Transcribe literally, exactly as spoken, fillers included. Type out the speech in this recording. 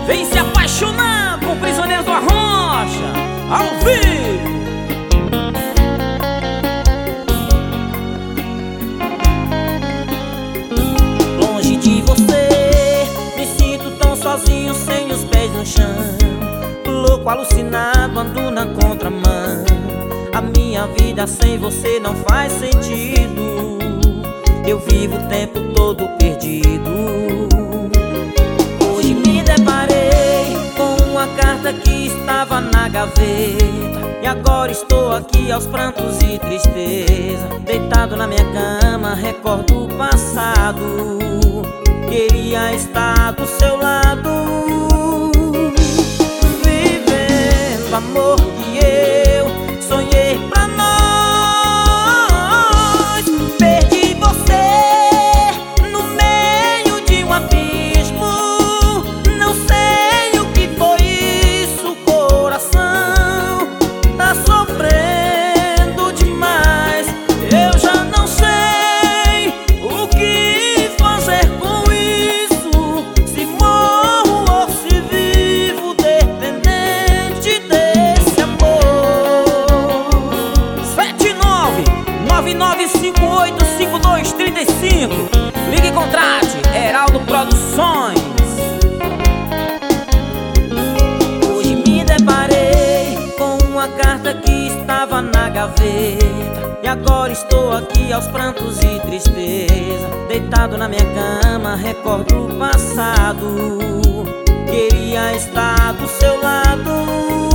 Vem se apaixonar com Prisioneiros do Arrocha, ao vivo. Longe de você, me sinto tão sozinho, sem os pés no chão. Louco, alucinado, ando na contramão. A minha vida sem você não faz sentido. Eu vivo o tempo todo perdido. Hoje me deparei com uma carta que estava na gaveta, e agora estou aqui aos prantos e tristeza. Deitado na minha cama, recordo o passado. Queria estar do seu lado, vivendo o amor que eu sonhei pra nós. Perdi você no meio de um abismo. Não sei o que foi isso, coração tá sofrendo demais. Eu já não sei o que fazer com isso, se morro ou se vivo dependente desse amor. Sete nove nove nove cinco oito cinco dois três cinco. Ligue e contrate Heraldo Produções. Hoje me deparei com uma carta que estava na gaveta, e agora estou aqui aos prantos e tristeza. Deitado na minha cama, recordo o passado. Queria estar do seu lado,